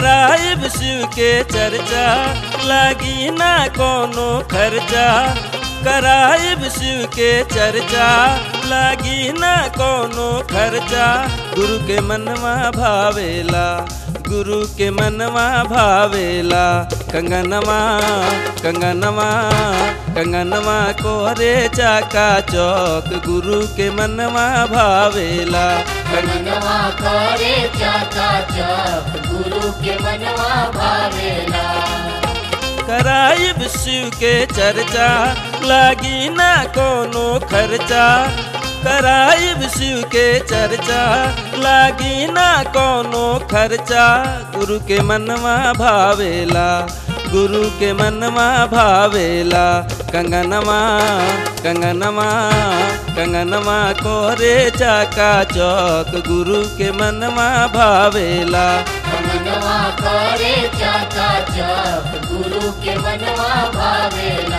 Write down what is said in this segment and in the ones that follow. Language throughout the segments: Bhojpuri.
कराइब शिव के चर्चा लागी ना कोनो खर्चा। कराइब शिव के चर्चा लागी ना कोनो खर्चा। गुरु के मनवा भावेला, गुरु के मनवा भावेला। कंगनवा कंगनवा कंगनवा कोरे चाका चौक गुरु के मनवा भावेला। कंगनवा कोरे चाका चौक गुरु के मनवा भावेला। कराइब शिव के चर्चा लागी ना कोनो खर्चा। कराइब शिव के चर्चा लागी ना कोनो खर्चा। गुरु के मनवा भावेला, गुरु के मनवा भावेला। कंगनवा कंगनवा कंगनवा कोरे चाका चौक गुरु के मनवा भावेला। कंगनवा कोरे चाका चौक गुरु के मनवा भावेला।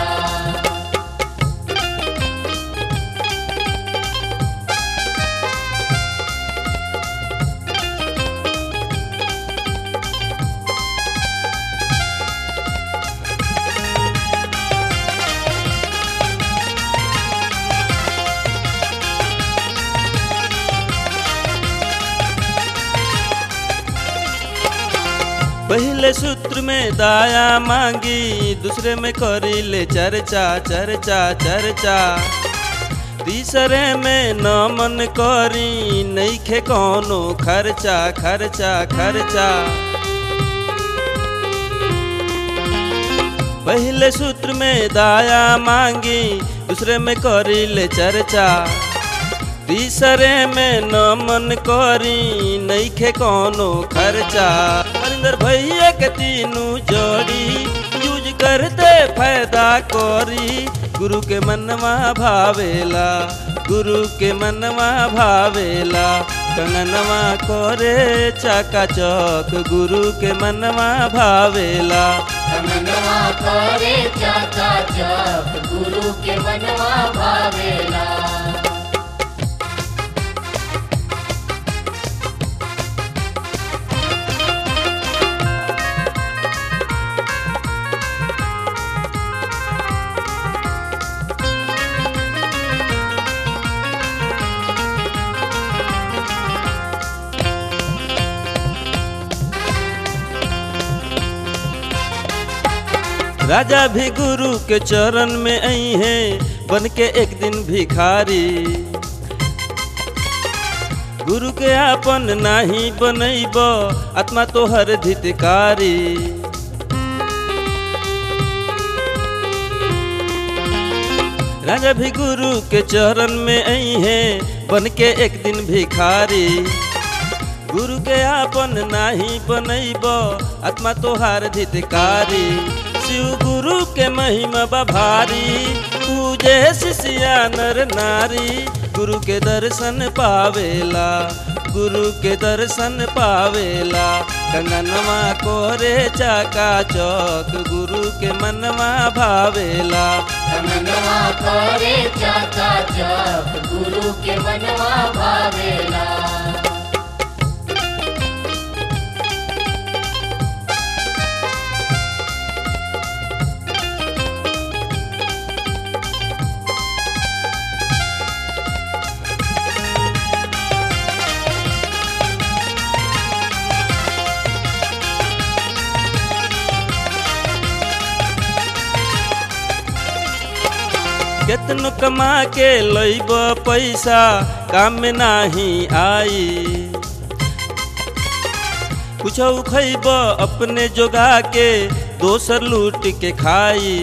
पहले सूत्र में दाया मांगी, दूसरे में करी ले चर्चा चर्चा चर्चा। तीसरे में न मन करी नइखे कोनो खर्चा खर्चा खर्चा। पहले सूत्र में दाया मांगी, दूसरे में करी ले चर्चा। तीसरे में न मन करी नइखे कोनो खर्चा। हरिंदर भैया के तीनों जोड़ी यूज करते फायदा करी। गुरु के मनवा भावेला, गुरु के मनवा भावेला। कंगनवा कोरे चाका चौक गुरु के मनवा भावेला। कंगनवा कोरे चाका चौक गुरु के मनवा भावेला। राजा भी गुरु के चरण में आई है बन के एक दिन भिखारी। गुरु के आपन नाही बनैब आत्मा तो हर धितकारी। राजा भी गुरु के चरण में आई है बन के एक दिन भिखारी। गुरु के आपन नाही बनैब आत्मा तो हर धितकारी। शिव गुरु के महिमा बभारी, पूजे शिष्या नर नारी। गुरु के दर्शन पावेला, गुरु के दर्शन पावेला। कंगनवा कोरे चाका चौक गुरु के मनवा भावेला। कंगनवा कोरे चाका चौक गुरु के मनवा भावेला। केतनो कमा के लइब पैसा काम में नाही आई। कुछ खइब अपने जोगा के दोसर लूट के खाई।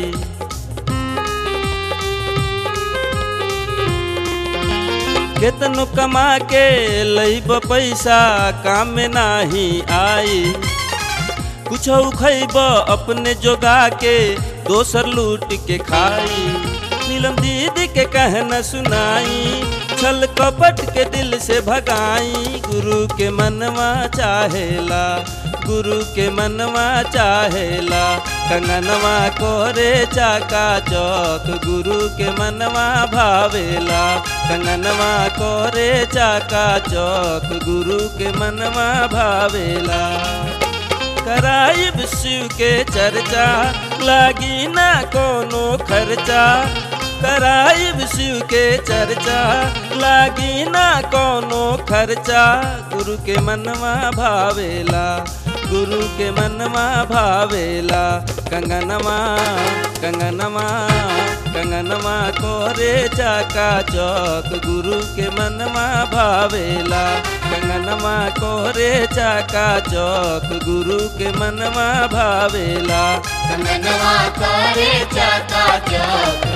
केतनो कमा के लइब पैसा काम में नाही आई। कुछ खइब अपने जोगा के दोसर लूट के खाई। नीलम दीदी के कहना सुनाई, छल कपट के दिल से भगाई। गुरु के मनवा चाहेला, गुरु के मनवा चाहेला। कंगनवा कोरे चाका चौक गुरु के मनवा भावेला। कंगनवा कोरे चाका चौक गुरु के मनवा भावेला। कराइब शिव के चर्चा लागी ना कोनो खर्चा कराइब शिव के चर्चा लागी ना कोनो खर्चा गुरु के मनवा भावेला गुरु के मनवा भावेला कंगनमा कंगनमा कंगनमा कोरे चाका चौक गुरु के मनवा भावेला कंगनमा कोरे चाका चौक गुरु के मनवा भावेला कंगनवा करे चाका चौक